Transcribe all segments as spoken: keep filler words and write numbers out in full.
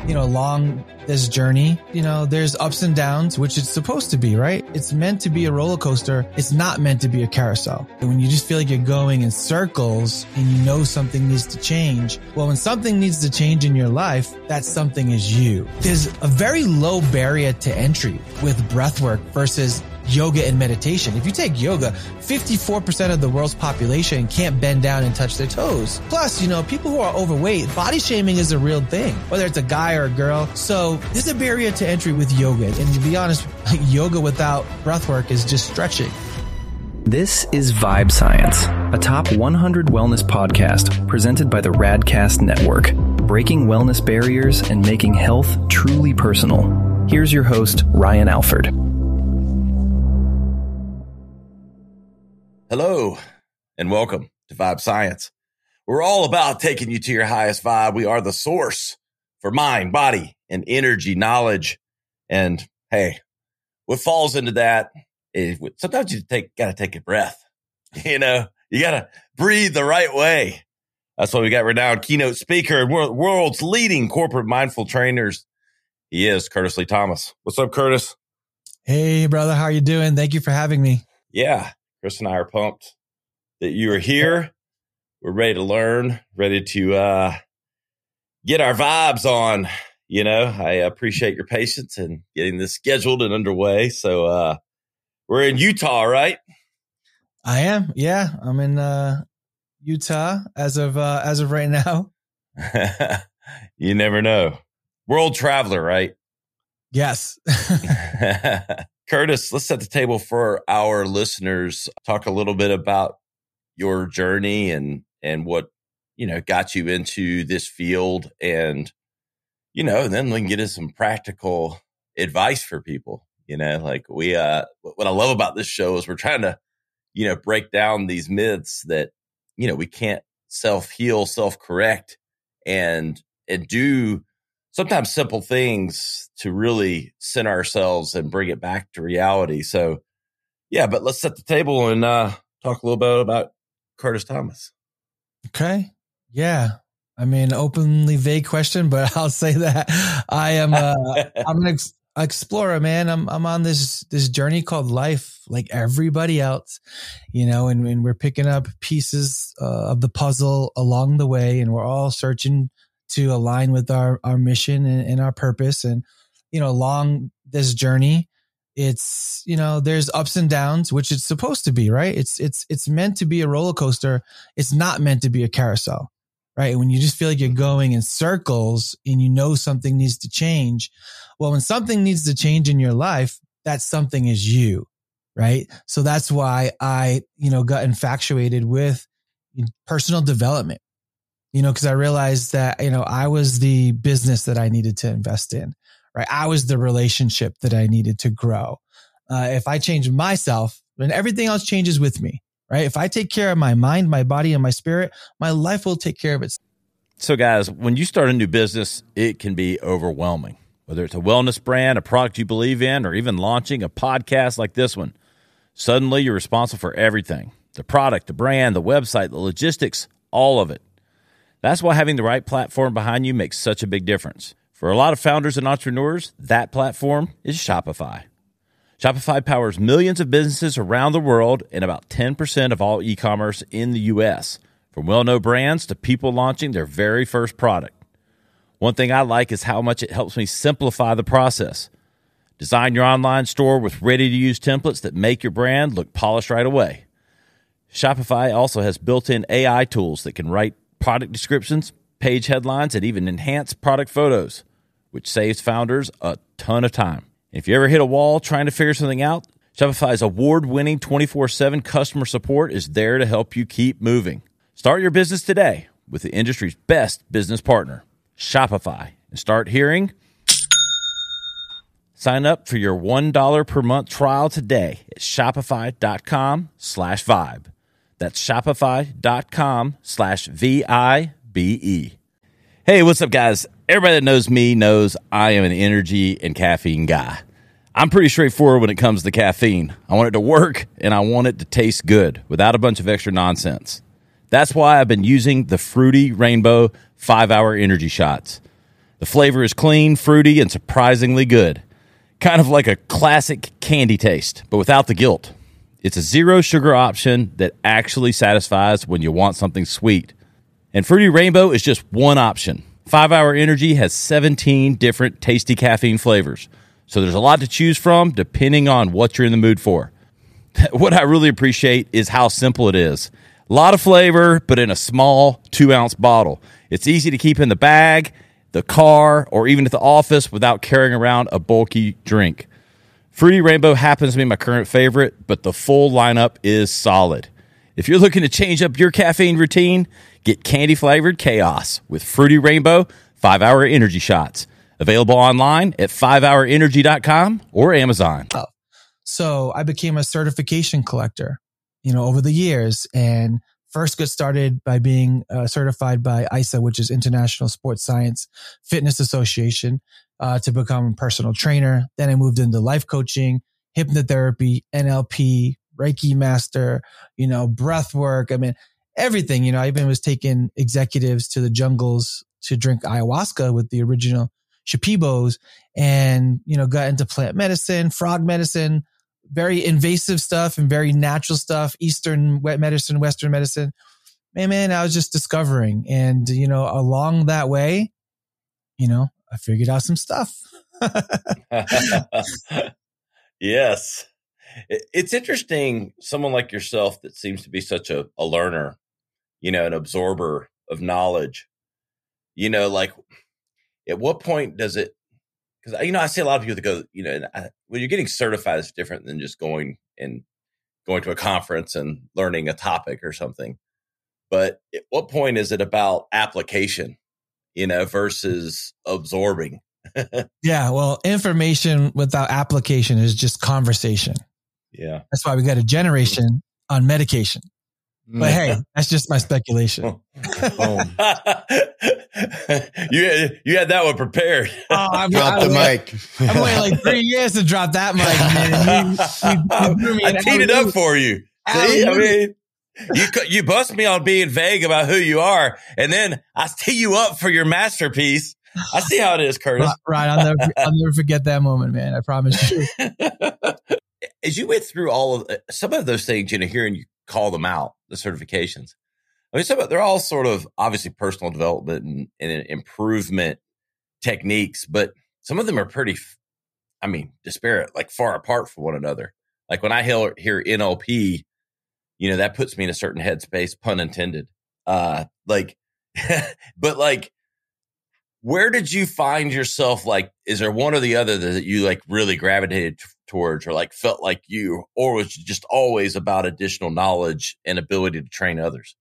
you know, along this journey, you know, there's ups and downs, which it's supposed to be, right? It's meant to be a roller coaster. It's not meant to be a carousel. And when you just feel like you're going in circles and you know something needs to change, well, when something needs to change in your life, that something is you. There's a very low barrier to entry with breath work versus yoga and meditation. If you take yoga, fifty-four percent of the world's population can't bend down and touch their toes. Plus, you know, people who are overweight, body shaming is a real thing, whether it's a guy or a girl. So there's a barrier to entry with yoga. And to be honest, like, yoga without breath work is just stretching. This is Vibe Science, a top one hundred wellness podcast presented by the Radcast Network, breaking wellness barriers and making health truly personal. Here's your host, Ryan Alford. Hello, and welcome to Vibe Science. We're all about taking you to your highest vibe. We are the source for mind, body, and energy knowledge. And hey, what falls into that is sometimes you take got to take a breath. You know, you got to breathe the right way. That's why we got renowned keynote speaker and world's leading corporate mindful trainers. He is Curtis Lee Thomas. What's up, Curtis? Hey, brother. How are you doing? Thank you for having me. Yeah. Chris and I are pumped that you are here. We're ready to learn, ready to uh, get our vibes on. You know, I appreciate your patience in getting this scheduled and underway. So uh, we're in Utah, right? I am. Yeah, I'm in uh, Utah as of uh, as of right now. You never know. World traveler, right? Yes. Curtis, let's set the table for our listeners. Talk a little bit about your journey and and what, you know, got you into this field, and, you know, and then we can get into some practical advice for people. You know, like we, uh, what I love about this show is we're trying to, you know, break down these myths that, you know, we can't self-heal, self-correct, and and do sometimes simple things to really center ourselves and bring it back to reality. So, yeah, but let's set the table and uh, talk a little bit about Curtis Thomas. Okay. Yeah. I mean, openly vague question, but I'll say that I am a, I'm an ex- explorer, man. I'm I'm on this this journey called life, like everybody else, you know, and, and we're picking up pieces uh, of the puzzle along the way, and we're all searching to align with our, our mission and, and our purpose. And, you know, along this journey, it's, you know, there's ups and downs, which it's supposed to be, right? It's, it's, it's meant to be a roller coaster. It's not meant to be a carousel, right? When you just feel like you're going in circles and you know something needs to change. Well, when something needs to change in your life, that something is you, right? So that's why I, you know, got infatuated with personal development. You know, because I realized that, you know, I was the business that I needed to invest in, right? I was the relationship that I needed to grow. Uh, if I change myself, then everything else changes with me, right? If I take care of my mind, my body, and my spirit, my life will take care of itself. So, guys, when you start a new business, it can be overwhelming. Whether it's a wellness brand, a product you believe in, or even launching a podcast like this one, suddenly you're responsible for everything. The product, the brand, the website, the logistics, all of it. That's why having the right platform behind you makes such a big difference. For a lot of founders and entrepreneurs, that platform is Shopify. Shopify powers millions of businesses around the world and about ten percent of all e-commerce in the U S, from well-known brands to people launching their very first product. One thing I like is how much it helps me simplify the process. Design your online store with ready-to-use templates that make your brand look polished right away. Shopify also has built-in A I tools that can write product descriptions, page headlines, and even enhance product photos, which saves founders a ton of time. If you ever hit a wall trying to figure something out, Shopify's award-winning twenty-four seven customer support is there to help you keep moving. Start your business today with the industry's best business partner, Shopify, and start hearing. Sign up for your one dollar per month trial today at shopify.com slash vibe. That's shopify.com slash V I B E. Hey, what's up, guys? Everybody that knows me knows I am an energy and caffeine guy. I'm pretty straightforward when it comes to caffeine. I want it to work, and I want it to taste good without a bunch of extra nonsense. That's why I've been using the Fruity Rainbow five hour energy shots. The flavor is clean, fruity, and surprisingly good. Kind of like a classic candy taste, but without the guilt. It's a zero sugar option that actually satisfies when you want something sweet. And Fruity Rainbow is just one option. five hour Energy has seventeen different tasty caffeine flavors. So there's a lot to choose from depending on what you're in the mood for. What I really appreciate is how simple it is. A lot of flavor, but in a small two ounce bottle. It's easy to keep in the bag, the car, or even at the office without carrying around a bulky drink. Fruity Rainbow happens to be my current favorite, but the full lineup is solid. If you're looking to change up your caffeine routine, get candy-flavored chaos with Fruity Rainbow five hour Energy shots. Available online at five hour energy dot com or Amazon. Oh. So I became a certification collector, you know, over the years, and first got started by being uh, certified by I S A, which is International Sports Science Fitness Association, uh, to become a personal trainer. Then I moved into life coaching, hypnotherapy, N L P, Reiki master, you know, breath work. I mean, everything, you know, I even was taking executives to the jungles to drink ayahuasca with the original Shipibos, and, you know, got into plant medicine, frog medicine, very invasive stuff and very natural stuff, Eastern wet medicine, Western medicine. Man, man, I was just discovering. And, you know, along that way, you know, I figured out some stuff. Yes. It's interesting, someone like yourself that seems to be such a, a learner, you know, an absorber of knowledge, you know, like at what point does it, because, you know, I see a lot of people that go, you know, I, when you're getting certified, it's different than just going and going to a conference and learning a topic or something. But at what point is it about application, you know, versus absorbing? Yeah. Well, information without application is just conversation. Yeah. That's why we got a generation on medication. But hey, that's just my speculation. Oh. you you had that one prepared. Oh, I'm, Drop the I, mic. I'm waiting like three years to drop that mic, man. You, you, you I teed it up for you. See, I mean, you you bust me on being vague about who you are, and then I tee you up for your masterpiece. I see how it is, Curtis. Right, I'll never, I'll never forget that moment, man. I promise you. As you went through all of some of those things, you know, hearing you call them out, the certifications. I mean, some of, they're all sort of obviously personal development and, and improvement techniques, but some of them are pretty, I mean, disparate, like far apart from one another. Like when I hear, hear N L P, you know, that puts me in a certain headspace, pun intended. Uh, like, but like, where did you find yourself? Like, is there one or the other that you like really gravitated t- towards or like felt like you, or was it just always about additional knowledge and ability to train others?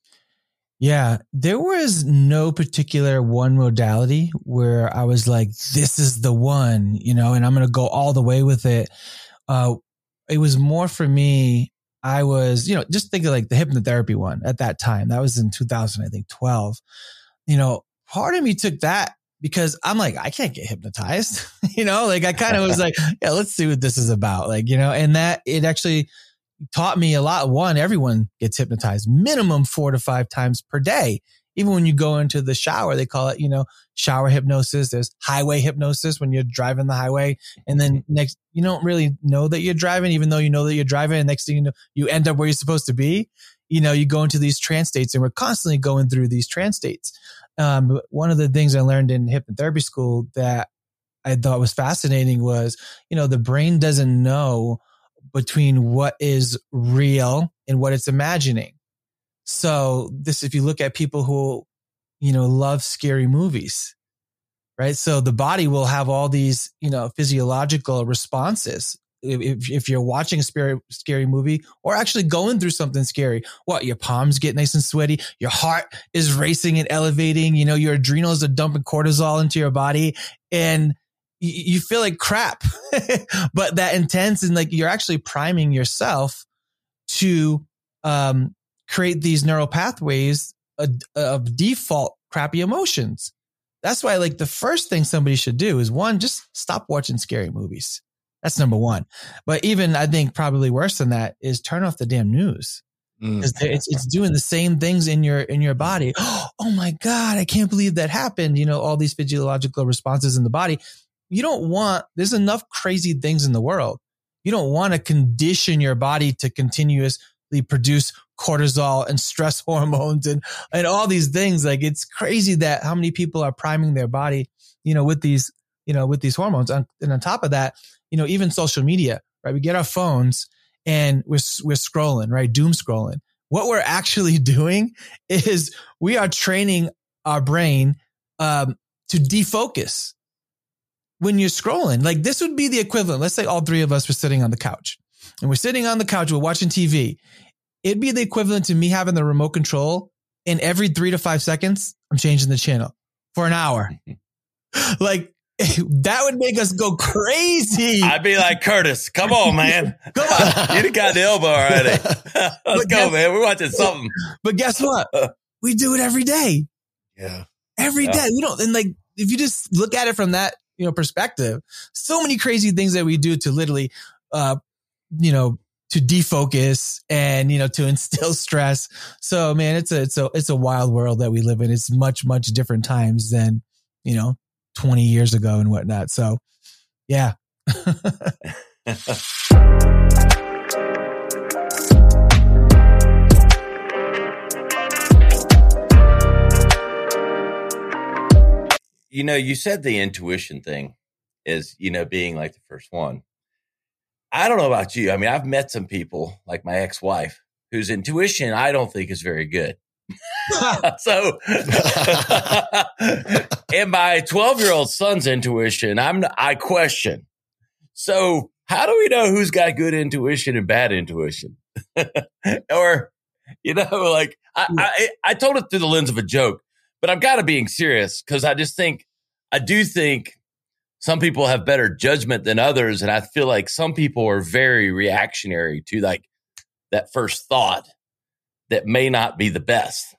Yeah, there was no particular one modality where I was like, this is the one, you know, and I'm going to go all the way with it. Uh, it was more for me. I was, you know, just think of like the hypnotherapy one at that time. That was in two thousand, I think twelve, you know. Part of me took that because I'm like, I can't get hypnotized, you know, like I kind of was like, yeah, let's see what this is about. Like, you know, and that it actually taught me a lot. One, everyone gets hypnotized minimum four to five times per day. Even when you go into the shower, they call it, you know, shower hypnosis. There's highway hypnosis when you're driving the highway. And then next, you don't really know that you're driving, even though you know that you're driving. And next thing you know, you end up where you're supposed to be. You know, you go into these trance states, and we're constantly going through these trance states. Um, but one of the things I learned in hypnotherapy school that I thought was fascinating was, you know, the brain doesn't know between what is real and what it's imagining. So this, if you look at people who, you know, love scary movies, right? So the body will have all these, you know, physiological responses. If, if you're watching a scary, scary movie or actually going through something scary, what, your palms get nice and sweaty, your heart is racing and elevating, you know, your adrenals are dumping cortisol into your body, and you, you feel like crap. But that intense, and like you're actually priming yourself to um, create these neural pathways of, of default crappy emotions. That's why, like, the first thing somebody should do is, one, just stop watching scary movies. That's number one. But even I think probably worse than that is turn off the damn news. because mm. it's it's doing the same things in your in your body. Oh my God, I can't believe that happened. You know, all these physiological responses in the body. You don't want, there's enough crazy things in the world. You don't want to condition your body to continuously produce cortisol and stress hormones and, and all these things. Like, it's crazy that how many people are priming their body, you know, with these, you know, with these hormones. And on top of that, you know, even social media, right? We get our phones and we're, we're scrolling, right? Doom scrolling. What we're actually doing is we are training our brain, um, to defocus. When you're scrolling, like, this would be the equivalent. Let's say all three of us were sitting on the couch and we're sitting on the couch, we're watching T V. It'd be the equivalent to me having the remote control, and every three to five seconds, I'm changing the channel for an hour. Like, that would make us go crazy. I'd be like, Curtis, come on, man. Come on. You got the elbow already. Let's but go, guess, man. We're watching something. But guess what? We do it every day. Yeah. Every yeah. day. We don't, and like, if you just look at it from that, you know, perspective, so many crazy things that we do to literally, uh, you know, to defocus and, you know, to instill stress. So, man, it's a, it's a, it's a wild world that we live in. It's much, much different times than, you know, twenty years ago and whatnot. So, yeah. You know, you said the intuition thing is, you know, being like the first one. I don't know about you. I mean, I've met some people like my ex-wife whose intuition I don't think is very good. So, and my twelve-year-old son's intuition, I'm I question. So, how do we know who's got good intuition and bad intuition? Or, you know, like I, I, I told it through the lens of a joke, but I've got to being serious because I just think I do think some people have better judgment than others, and I feel like some people are very reactionary to like that first thought that may not be the best.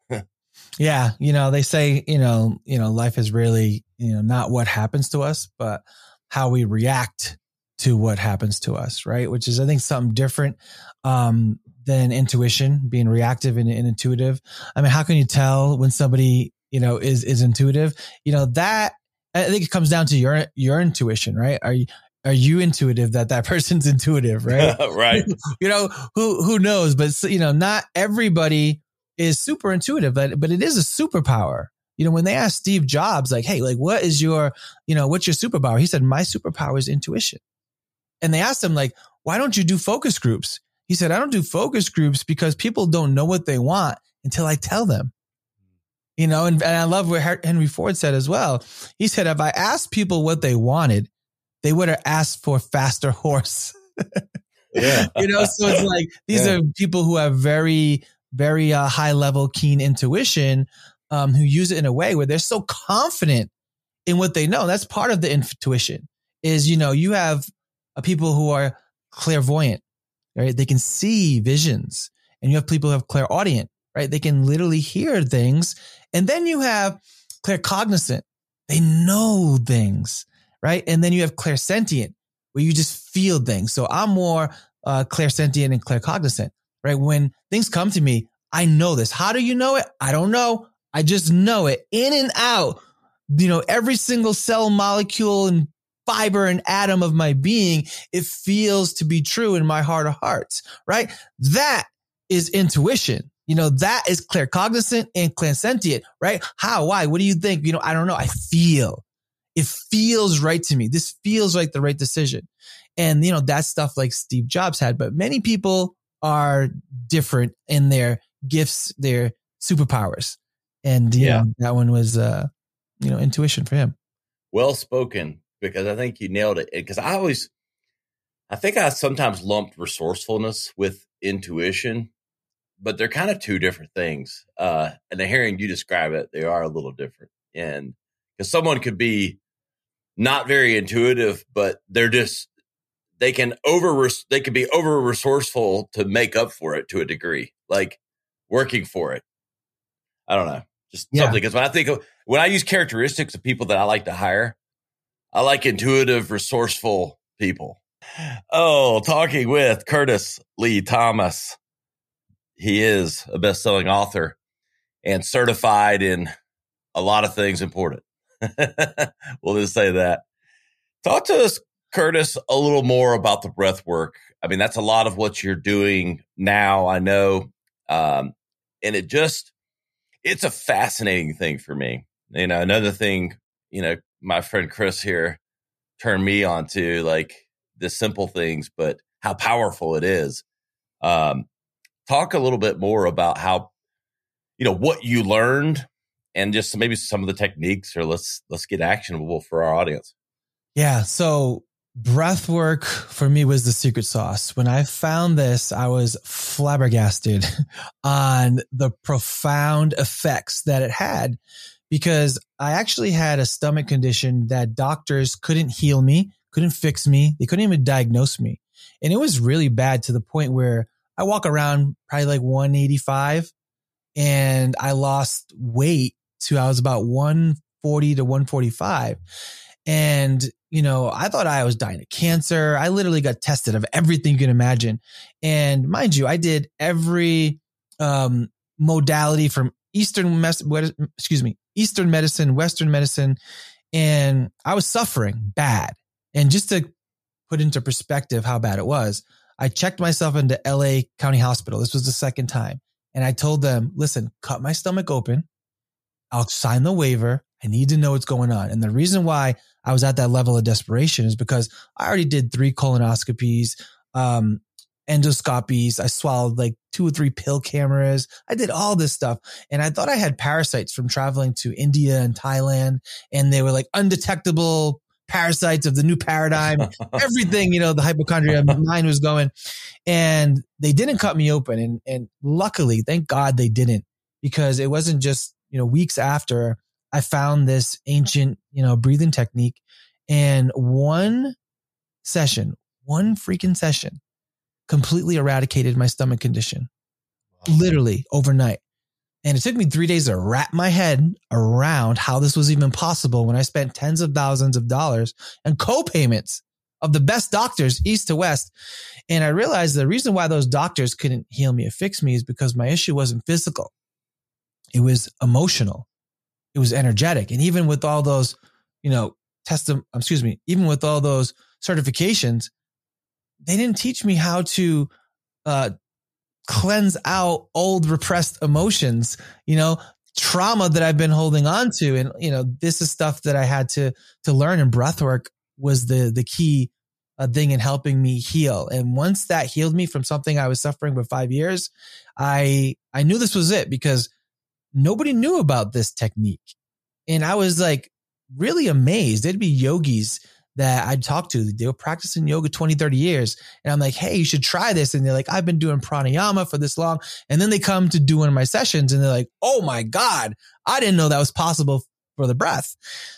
Yeah, you know, they say, you know, you know, life is really, you know, not what happens to us, but how we react to what happens to us, right? Which is, I think, something different um, than intuition, being reactive and, and intuitive. I mean, how can you tell when somebody, you know, is is intuitive? You know, that I think it comes down to your your intuition, right? Are you are you intuitive that that person's intuitive, right? Right. You know, who who knows? But you know, not everybody is super intuitive, but but it is a superpower. You know, when they asked Steve Jobs, like, hey, like, what is your, you know, what's your superpower? He said, my superpower is intuition. And they asked him, like, why don't you do focus groups? He said, I don't do focus groups because people don't know what they want until I tell them. You know, and, and I love what Henry Ford said as well. He said, if I asked people what they wanted, they would have asked for faster horse. Yeah. You know, so it's like, these yeah. are people who have very, very uh, high level, keen intuition, um, who use it in a way where they're so confident in what they know. That's part of the intuition is, you know, you have uh, people who are clairvoyant, right? They can see visions, and you have people who have clairaudient, right? They can literally hear things. And then you have claircognizant. They know things, right? And then you have clairsentient, where you just feel things. So I'm more uh, clairsentient and claircognizant, right? When things come to me, I know this. How do you know it? I don't know. I just know it in and out. You know, every single cell, molecule, and fiber and atom of my being, it feels to be true in my heart of hearts, right? That is intuition. You know, that is claircognizant and clairsentient, right? How? Why? What do you think? You know, I don't know. I feel. It feels right to me. This feels like the right decision. And, you know, that's stuff like Steve Jobs had. But many people are different in their gifts, their superpowers. And, you yeah. know, that one was, uh, you know, intuition for him. Well spoken, because I think you nailed it. Because I always, I think I sometimes lumped resourcefulness with intuition, but they're kind of two different things. Uh, and hearing you describe it, they are a little different. And because someone could be not very intuitive, but they're just, they can over, they can be over resourceful to make up for it to a degree, like working for it. I don't know. Just yeah. something. Because when I think of, when I use characteristics of people that I like to hire, I like intuitive, resourceful people. Oh, talking with Curtis Lee Thomas. he is a best-selling author and certified in a lot of things important. We'll just say that. Talk to us, Curtis, a little more about the breath work. I mean, that's a lot of what you're doing now, I know. Um, and it just, it's a fascinating thing for me. You know, another thing, you know, my friend Chris here turned me on to, like, the simple things, but how powerful it is. Um, talk a little bit more about how, you know, what you learned and just maybe some of the techniques, or let's, let's get actionable for our audience. Yeah. So breath work for me was the secret sauce. When I found this, I was flabbergasted on the profound effects that it had, because I actually had a stomach condition that doctors couldn't heal me, couldn't fix me. They couldn't even diagnose me. And it was really bad, to the point where I walk around probably like one eighty-five, and I lost weight to, I was about one forty to one forty-five. And, you know, I thought I was dying of cancer. I literally got tested of everything you can imagine. And mind you, I did every um, modality from Eastern, excuse me, Eastern medicine, Western medicine, and I was suffering bad. And just to put into perspective how bad it was, I checked myself into L A County Hospital. This was the second time. And I told them, listen, cut my stomach open. I'll sign the waiver. I need to know what's going on. And the reason why I was at that level of desperation is because I already did three colonoscopies, um, endoscopies. I swallowed like two or three pill cameras. I did all this stuff. And I thought I had parasites from traveling to India and Thailand. And they were like undetectable parasites of the new paradigm. Everything, you know, the hypochondria, my mind was going. And they didn't cut me open. And, and luckily, thank God they didn't, because it wasn't just, you know, weeks after I found this ancient, you know, breathing technique, and one session, one freaking session completely eradicated my stomach condition, wow. Literally overnight. And it took me three days to wrap my head around how this was even possible, when I spent tens of thousands of dollars and co-payments of the best doctors, east to west. And I realized the reason why those doctors couldn't heal me or fix me is because my issue wasn't physical. It was emotional. It was energetic. And even with all those, you know, testim, excuse me, even with all those certifications, they didn't teach me how to uh, cleanse out old repressed emotions, you know, trauma that I've been holding on to. And, you know, this is stuff that I had to, to learn, and breathwork was the, the key uh, thing in helping me heal. And once that healed me from something I was suffering for five years, I, I knew this was it, because nobody knew about this technique. And I was like really amazed. There'd be yogis that I'd talk to. They were practicing yoga twenty, thirty years. And I'm like, hey, you should try this. And they're like, I've been doing pranayama for this long. And then they come to do one of my sessions and they're like, oh my God, I didn't know that was possible for the breath.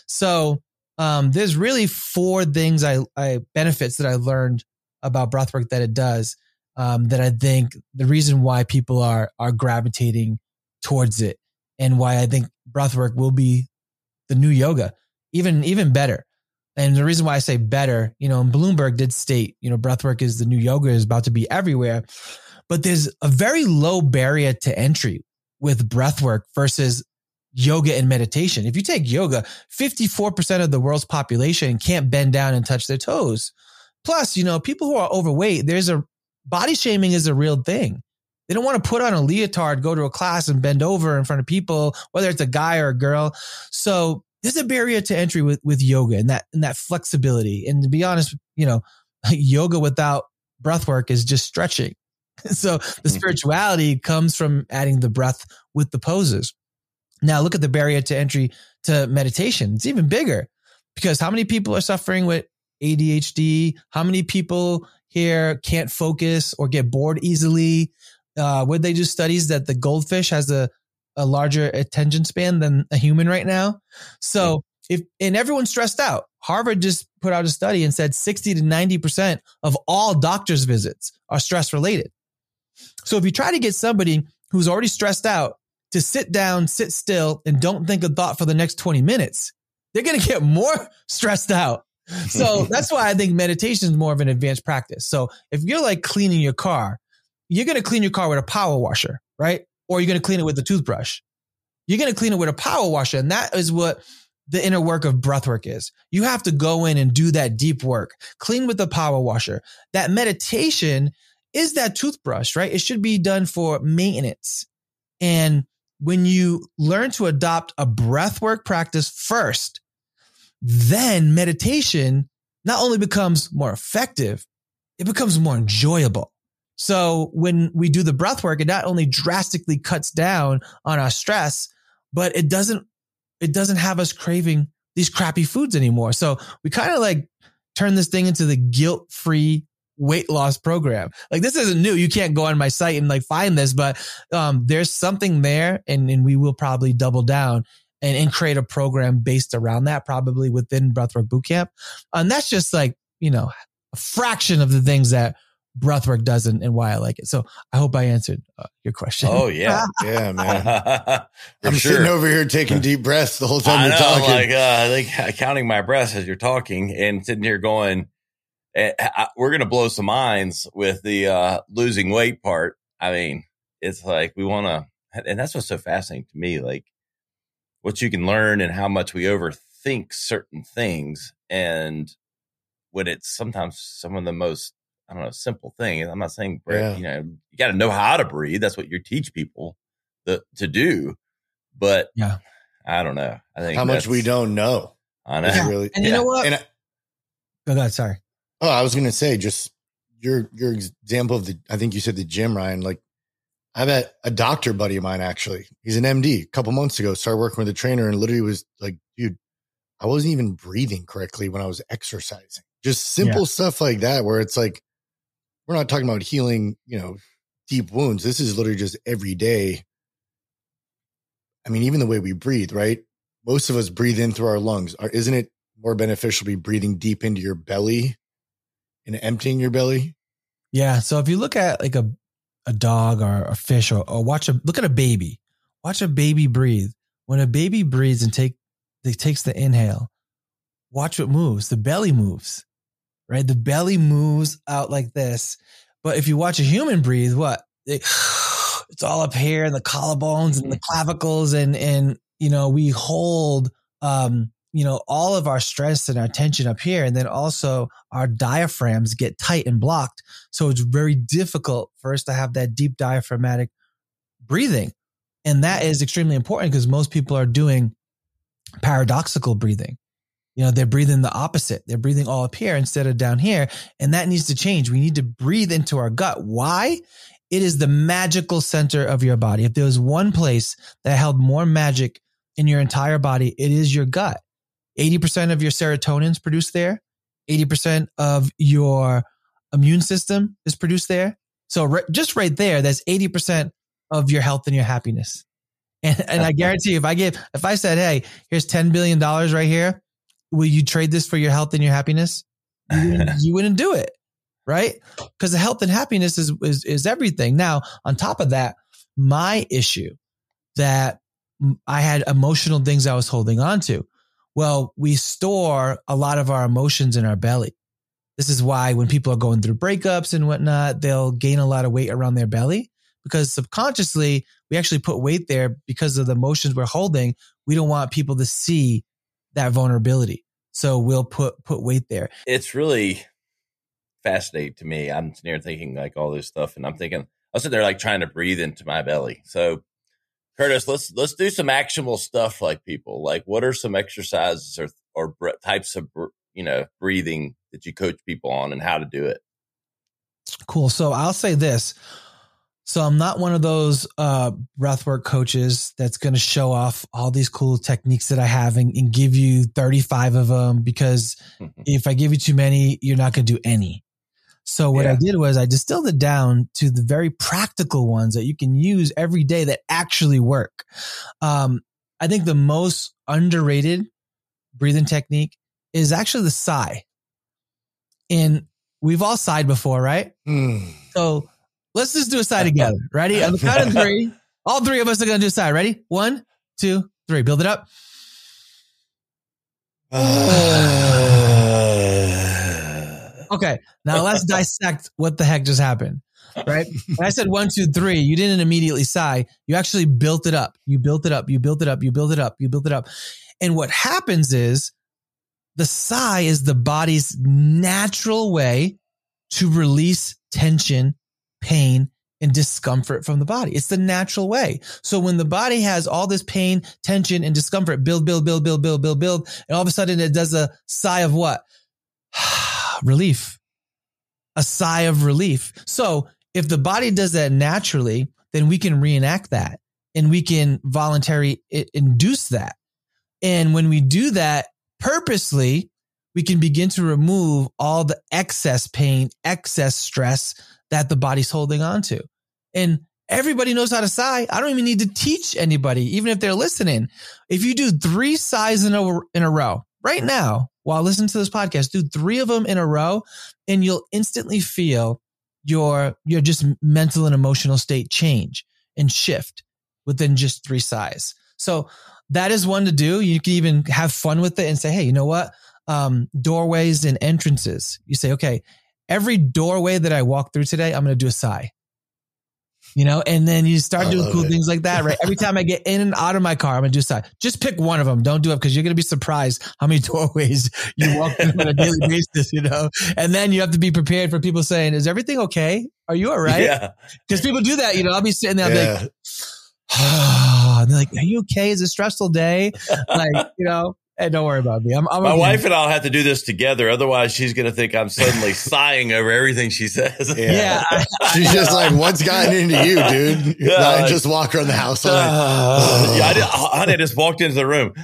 So um, there's really four things I, I benefits that I learned about breathwork that it does, um, that I think the reason why people are, are gravitating towards it, and why I think breathwork will be the new yoga, even, even better. And the reason why I say better, you know, and Bloomberg did state, you know, breathwork is the new yoga, is about to be everywhere, but there's a very low barrier to entry with breathwork versus yoga and meditation. If you take yoga, fifty-four percent of the world's population can't bend down and touch their toes. Plus, you know, people who are overweight, there's a body shaming is a real thing. They don't want to put on a leotard, go to a class and bend over in front of people, whether it's a guy or a girl. So there's a barrier to entry with, with yoga and that, and that flexibility. And to be honest, you know, yoga without breathwork is just stretching. So the spirituality comes from adding the breath with the poses. Now look at the barrier to entry to meditation. It's even bigger, because how many people are suffering with A D H D? How many people here can't focus or get bored easily? Uh, where they do studies that the goldfish has a, a larger attention span than a human right now. So if, and everyone's stressed out. Harvard just put out a study and said sixty to ninety percent of all doctor's visits are stress related. So if you try to get somebody who's already stressed out to sit down, sit still, and don't think a thought for the next twenty minutes, they're going to get more stressed out. So that's why I think meditation is more of an advanced practice. So if you're like cleaning your car, you're going to clean your car with a power washer, right? Or you're going to clean it with a toothbrush. You're going to clean it with a power washer. And that is what the inner work of breath work is. You have to go in and do that deep work, clean with the power washer. That meditation is that toothbrush, right? It should be done for maintenance. And when you learn to adopt a breath work practice first, then meditation not only becomes more effective, it becomes more enjoyable. So when we do the breath work, it not only drastically cuts down on our stress, but it doesn't, it doesn't have us craving these crappy foods anymore. So we kind of like turn this thing into the guilt-free weight loss program. Like this isn't new. You can't go on my site and like find this, but um, there's something there, and, and we will probably double down and, and create a program based around that, probably within Breathwork Bootcamp. And that's just like, you know, a fraction of the things that Breathwork does and, and why I like it. So I hope I answered uh, your question. Oh yeah. Yeah, man. I'm sure. sitting over here taking deep breaths the whole time I you're know, talking. like, uh, like counting my breaths as you're talking and sitting here going, eh, I, we're going to blow some minds with the uh, losing weight part. I mean, it's like we want to, and that's what's so fascinating to me, like what you can learn and how much we overthink certain things. And when it's sometimes some of the most, I don't know, simple things. I'm not saying, Yeah. you know, you got to know how to breathe. That's what you teach people the, to do. But Yeah. I don't know. I think How much that's- we don't know. I know. It's Yeah. really, And you Yeah. know what? and I, Oh, God, sorry. oh, I was going to say just your, your example of the, I think you said the gym, Ryan, like I've had a doctor buddy of mine, actually, he's an M D a couple months ago, started working with a trainer and literally was like, dude, I wasn't even breathing correctly when I was exercising. Just simple Yeah. stuff like that, where it's like, we're not talking about healing, you know, deep wounds. This is literally just every day. I mean, even the way we breathe, right? Most of us breathe in through our lungs. Are, isn't it more beneficial to be breathing deep into your belly and emptying your belly? Yeah. So if you look at like a, a dog or a fish or, or watch a, look at a baby, watch a baby breathe. When a baby breathes and take, it takes the inhale, watch what moves. The belly moves, right? The belly moves out like this. But if you watch a human breathe, what? It, it's all up here in the collarbones and the clavicles. And, and, you know, we hold, um, you know, all of our stress and our tension up here. And then also our diaphragms get tight and blocked. So it's very difficult for us to have that deep diaphragmatic breathing. And that is extremely important because most people are doing paradoxical breathing. You know, they're breathing the opposite. They're breathing all up here instead of down here. And that needs to change. We need to breathe into our gut. Why? It is the magical center of your body. If there was one place that held more magic in your entire body, it is your gut. eighty percent of your serotonin is produced there. eighty percent of your immune system is produced there. So right, just right there, that's eighty percent of your health and your happiness. And, and I guarantee you, if I give, if I said, hey, here's ten billion dollars right here, will you trade this for your health and your happiness? You wouldn't, you wouldn't do it, right? Because the health and happiness is, is, is everything. Now, on top of that, my issue that I had emotional things I was holding on to. Well, we store a lot of our emotions in our belly. This is why when people are going through breakups and whatnot, they'll gain a lot of weight around their belly because subconsciously we actually put weight there because of the emotions we're holding. We don't want people to see that vulnerability. So we'll put, put weight there. It's really fascinating to me. I'm sitting here thinking like all this stuff, and I'm thinking, I was sitting there like trying to breathe into my belly. So Curtis, let's let's do some actionable stuff like people. Like, what are some exercises or or bre- types of you know breathing that you coach people on, and how to do it? Cool. So I'll say this. So I'm not one of those uh, breathwork coaches that's going to show off all these cool techniques that I have and, and give you thirty-five of them, because if I give you too many, you're not going to do any. So what Yeah. I did was I distilled it down to the very practical ones that you can use every day that actually work. Um, I think the most underrated breathing technique is actually the sigh. And we've all sighed before, right? Hmm. So let's just do a sigh together. Ready? On the count of three, all three of us are going to do a sigh. Ready? One, two, three. Build it up. Okay. Now let's dissect what the heck just happened. right? And I said one, two, three. You didn't immediately sigh. You actually built it up. You built it up. You built it up. You built it up. You built it up. And what happens is the sigh is the body's natural way to release tension, pain, and discomfort from the body. It's the natural way. So when the body has all this pain, tension, and discomfort, build, build, build, build, build, build, build, and all of a sudden it does a sigh of what? Relief. A sigh of relief. So if the body does that naturally, then we can reenact that and we can voluntarily induce that. And when we do that purposely, we can begin to remove all the excess pain, excess stress that the body's holding on to. And everybody knows how to sigh. I don't even need to teach anybody, even if they're listening. If you do three sighs in a, in a row right now, while listening to this podcast, do three of them in a row and you'll instantly feel your, your just mental and emotional state change and shift within just three sighs. So that is one to do. You can even have fun with it and say, hey, you know what? Um, doorways and entrances. You say, okay, every doorway that I walk through today, I'm going to do a sigh. You know, and then you start I doing cool it. things like that, right? Every time I get in and out of my car, I'm going to do a sigh. Just pick one of them. Don't do it because you're going to be surprised how many doorways you walk through on a daily basis, you know? And then you have to be prepared for people saying, is everything okay? Are you all right? Yeah. Because people do that, you know, I'll be sitting there, I'll Yeah. be like, oh, and they're like, are you okay? Is it a stressful day? Like, you know, hey, don't worry about me. I'm, I'm My okay. wife and I'll have to do this together. Otherwise, she's going to think I'm suddenly sighing over everything she says. Yeah. Yeah. I- She's just like, what's gotten into you, dude? Yeah, I like- just walk around the house. I'm like, Uh, yeah, I, did, honey, I just walked into the room.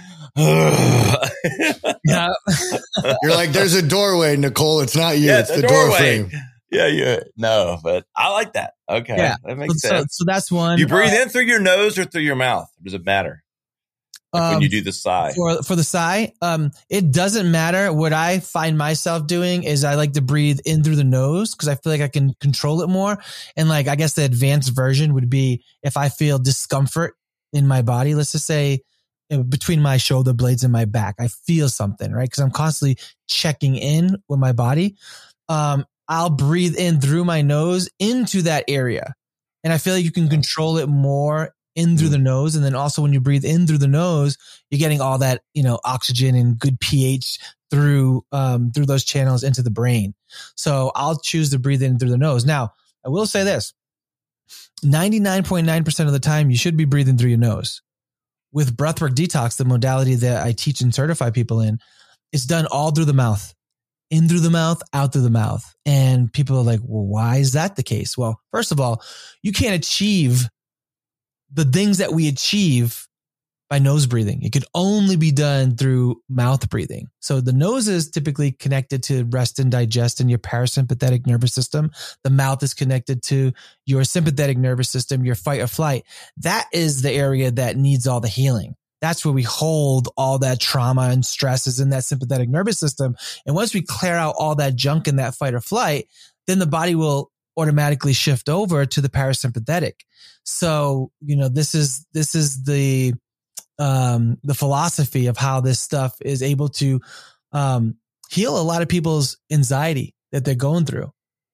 yeah. You're like, there's a doorway, Nicole. It's not you. Yeah, it's the the, door doorway. frame. yeah, yeah. No, but I like that. Okay. Yeah. That makes So, sense. so that's one. You breathe Uh, in through your nose or through your mouth? Does it matter? Like when um, you do the sigh. For for the sigh, um, it doesn't matter. What I find myself doing is I like to breathe in through the nose because I feel like I can control it more. And like, I guess the advanced version would be if I feel discomfort in my body, let's just say uh, between my shoulder blades and my back, I feel something, right? Because I'm constantly checking in with my body. Um, I'll breathe in through my nose into that area. And I feel like you can control it more in through the nose. And then also when you breathe in through the nose, you're getting all that, you know, oxygen and good pH through, um, through those channels into the brain. So I'll choose to breathe in through the nose. Now, I will say this, ninety-nine point nine percent of the time, you should be breathing through your nose. With breathwork detox, the modality that I teach and certify people in, it's done all through the mouth. In through the mouth, out through the mouth. And people are like, well, why is that the case? Well, first of all, you can't achieve the things that we achieve by nose breathing. It could only be done through mouth breathing. So the nose is typically connected to rest and digest in your parasympathetic nervous system. The mouth is connected to your sympathetic nervous system, your fight or flight. That is the area that needs all the healing. That's where we hold all that trauma and stresses in that sympathetic nervous system. And once we clear out all that junk in that fight or flight, then the body will automatically shift over to the parasympathetic. So, you know, this is, this is the, um, the philosophy of how this stuff is able to, um, heal a lot of people's anxiety that they're going through.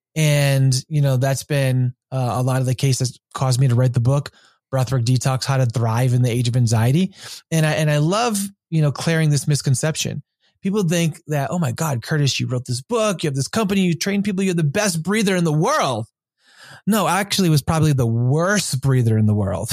And, you know, that's been uh, a lot of the case that's caused me to write the book, Breathwork Detox, How to Thrive in the Age of Anxiety. And I, and I love, you know, clearing this misconception. People think that, oh my God, Curtis, you wrote this book, you have this company, you train people, you're the best breather in the world. No, I actually was probably the worst breather in the world.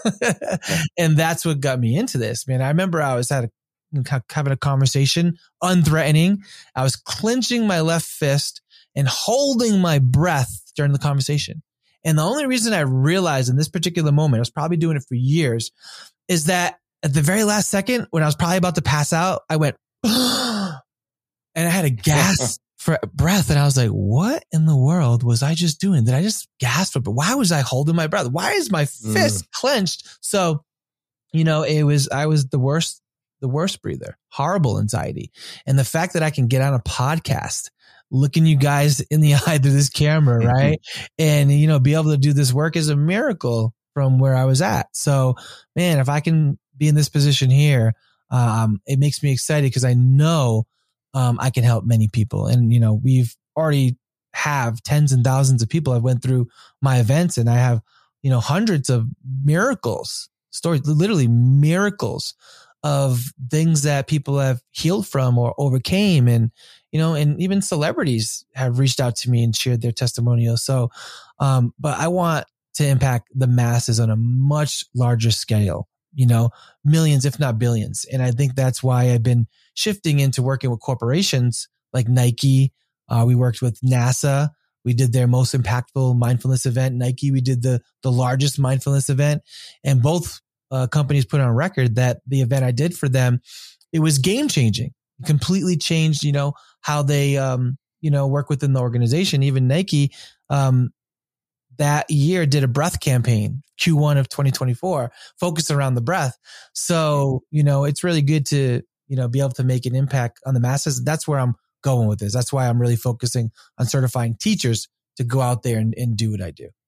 And that's what got me into this, man. I remember I was at a, having a conversation, unthreatening. I was clenching my left fist and holding my breath during the conversation. And the only reason I realized in this particular moment, I was probably doing it for years, is that at the very last second, when I was probably about to pass out, I went, and I had a gasp for breath. And I was like, what in the world was I just doing? Did I just gasp? But why was I holding my breath? Why is my fist mm. clenched? So, you know, it was, I was the worst, the worst breather, horrible anxiety. And the fact that I can get on a podcast, looking you guys in the eye through this camera, right? And, you know, be able to do this work is a miracle from where I was at. So, man, if I can be in this position here, um, it makes me excited because I know um, I can help many people. And, you know, we've already have tens and thousands of people that went through my events, and I have, you know, hundreds of miracles, stories, literally miracles of things that people have healed from or overcame. And, you know, and even celebrities have reached out to me and shared their testimonials. So, um, but I want to impact the masses on a much larger scale, you know, millions, if not billions. And I think that's why I've been shifting into working with corporations like Nike. Uh, we worked with NASA. We did their most impactful mindfulness event. Nike, we did the, the largest mindfulness event, and both uh, companies put on record that the event I did for them, it was game changing. It completely changed, you know, how they, um, you know, work within the organization. Even Nike, um, that year did a breath campaign, Q one of twenty twenty-four, focused around the breath. So, you know, it's really good to, you know, be able to make an impact on the masses. That's where I'm going with this. That's why I'm really focusing on certifying teachers to go out there and, and do what I do.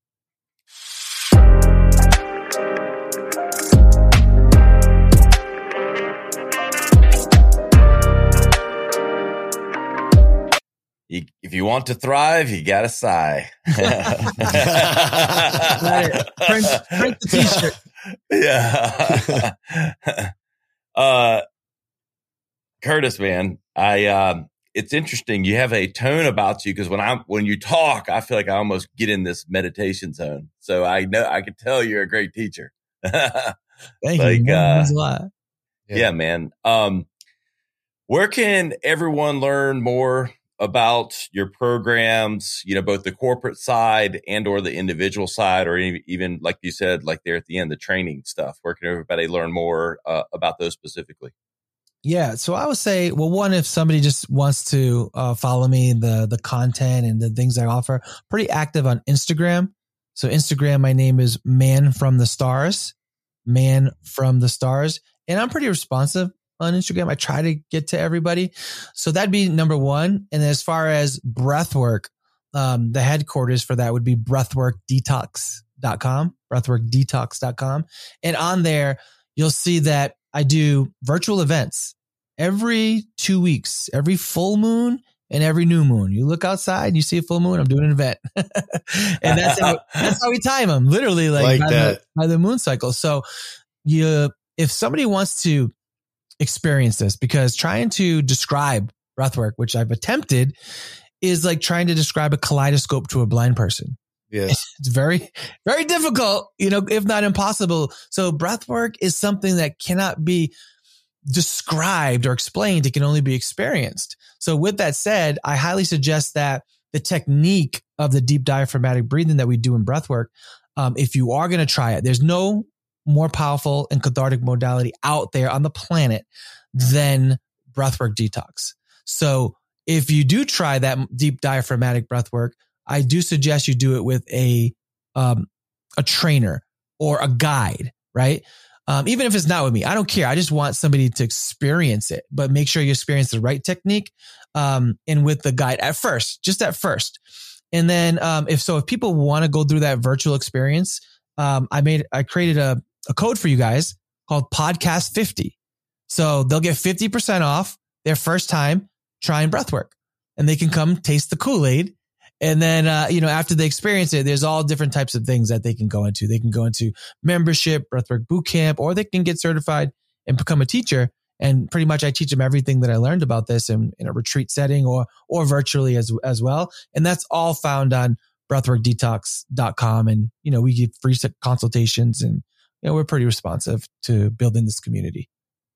You, if you want to thrive, you got to sigh. Print, print the t-shirt. Yeah. uh, Curtis, man, I, um, it's interesting. You have a tone about you, because when I'm, when you talk, I feel like I almost get in this meditation zone. So I know, I can tell you're a great teacher. Thank like, you. That uh, means a lot. Yeah. yeah, man. Um, where can everyone learn more about your programs, you know, both the corporate side and or the individual side, or even, like you said, like there at the end, the training stuff? Where can everybody learn more uh, about those specifically? Yeah. So I would say, well, one, if somebody just wants to uh, follow me, the the content and the things I offer, pretty active on Instagram. So Instagram, my name is Man from the Stars, Man from the Stars. And I'm pretty responsive on Instagram. I try to get to everybody. So that'd be number one. And as far as breathwork, um, the headquarters for that would be breathwork detox dot com, breathwork detox dot com. And on there, you'll see that I do virtual events every two weeks, every full moon and every new moon. You look outside, you see a full moon, I'm doing an event. And that's how, that's how we time them, literally, like, like by, that. the, by the moon cycle. So you, if somebody wants to experience this, because trying to describe breathwork, which I've attempted, is like trying to describe a kaleidoscope to a blind person. Yeah. It's very, very difficult, you know, if not impossible. So breathwork is something that cannot be described or explained. It can only be experienced. So with that said, I highly suggest that the technique of the deep diaphragmatic breathing that we do in breathwork, um, if you are going to try it, there's no more powerful and cathartic modality out there on the planet than breathwork detox. So if you do try that deep diaphragmatic breathwork, I do suggest you do it with a, um, a trainer or a guide, right? Um, even if it's not with me, I don't care. I just want somebody to experience it, but make sure you experience the right technique. Um, and with the guide at first, just at first. And then, um, if so, if people want to go through that virtual experience, um, I made, I created a, a code for you guys called Podcast fifty. So they'll get fifty percent off their first time trying breathwork, and they can come taste the Kool-Aid. And then, uh, you know, after they experience it, there's all different types of things that they can go into. They can go into membership, breathwork bootcamp, or they can get certified and become a teacher. And pretty much I teach them everything that I learned about this in, in a retreat setting or, or virtually as, as well. And that's all found on breathwork detox dot com. And, you know, we give free consultations, and, you know, we're pretty responsive to building this community.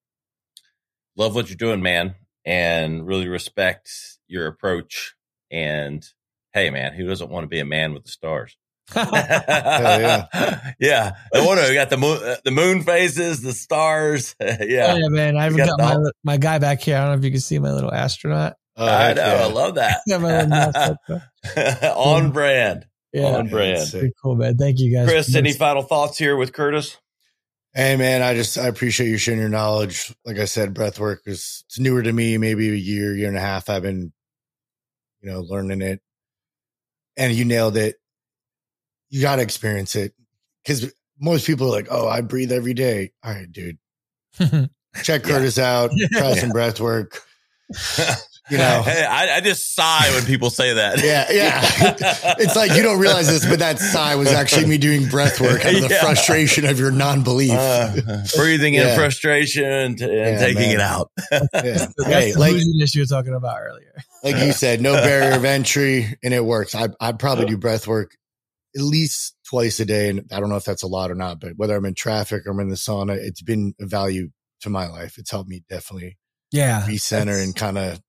Love what you're doing, man, and really respect your approach. And hey, man, who doesn't want to be a man with the stars? yeah. Yeah. No wonder we got the moon, the moon phases, the stars. yeah. Oh, yeah, man. I've got, got my, my guy back here. I don't know if you can see my little astronaut. Oh, I know. Yeah. I love that. On brand. Yeah. On brand. Pretty cool, man. Thank you, guys. Chris, any final thoughts here with Curtis? Hey, man, I just, I appreciate you sharing your knowledge. Like I said, breathwork is, it's newer to me, maybe a year, year and a half. I've been, you know, learning it, and you nailed it. You got to experience it, because most people are like, oh, I breathe every day. All right, dude, check Curtis yeah. out, try yeah. some breath work. You know, hey, I, I just sigh when people say that. Yeah, yeah. It's like you don't realize this, but that sigh was actually me doing breath work out of the yeah. frustration of your non-belief. Uh, breathing yeah. in frustration and yeah, taking man. it out. Yeah. That's hey, the like issue you were talking about earlier. Like you said, no barrier of entry, and it works. I I probably do breath work at least twice a day, and I don't know if that's a lot or not. But whether I'm in traffic or I'm in the sauna, it's been a value to my life. It's helped me definitely, yeah, recenter and kind of.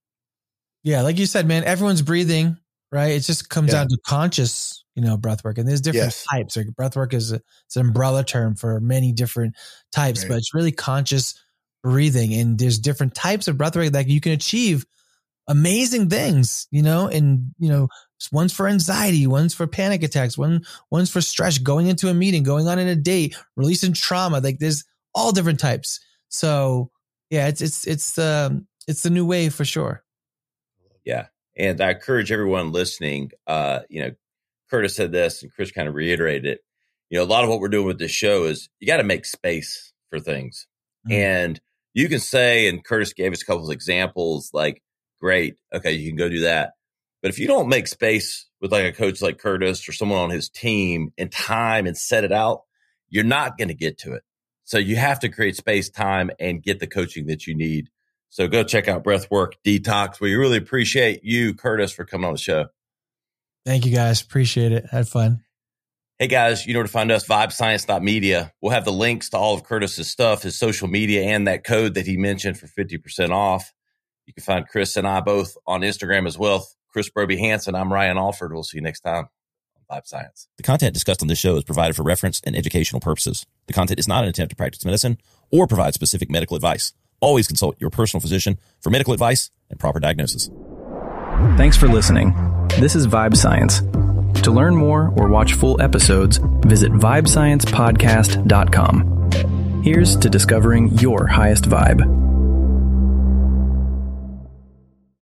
Yeah, like you said, man, everyone's breathing, right? It just comes Yeah. down to conscious, you know, breath work. And there's different Yes. types. Like breath work is a, it's an umbrella term for many different types, Right. but it's really conscious breathing. And there's different types of breath work that you can achieve amazing things, you know, and, you know, one's for anxiety, one's for panic attacks, one, one's for stress, going into a meeting, going on in a date, releasing trauma. Like there's all different types. So yeah, it's, it's, it's, um, it's the new wave for sure. Yeah. And I encourage everyone listening, uh, you know, Curtis said this and Chris kind of reiterated it. You know, a lot of what we're doing with this show is you got to make space for things. Mm-hmm. And you can say, and Curtis gave us a couple of examples, like, great, okay, you can go do that. But if you don't make space with like a coach like Curtis or someone on his team and time and set it out, you're not going to get to it. So you have to create space, time, and get the coaching that you need. So go check out Breathwork Detox. We really appreciate you, Curtis, for coming on the show. Thank you, guys. Appreciate it. Had fun. Hey, guys, you know where to find us, vibe science dot media. We'll have the links to all of Curtis's stuff, his social media, and that code that he mentioned for fifty percent off. You can find Chris and I both on Instagram as well. Chris Broby Hansen. I'm Ryan Alford. We'll see you next time on Vibe Science. The content discussed on this show is provided for reference and educational purposes. The content is not an attempt to practice medicine or provide specific medical advice. Always consult your personal physician for medical advice and proper diagnosis. Thanks for listening. This is Vibe Science. To learn more or watch full episodes, visit vibe science podcast dot com. Here's to discovering your highest vibe.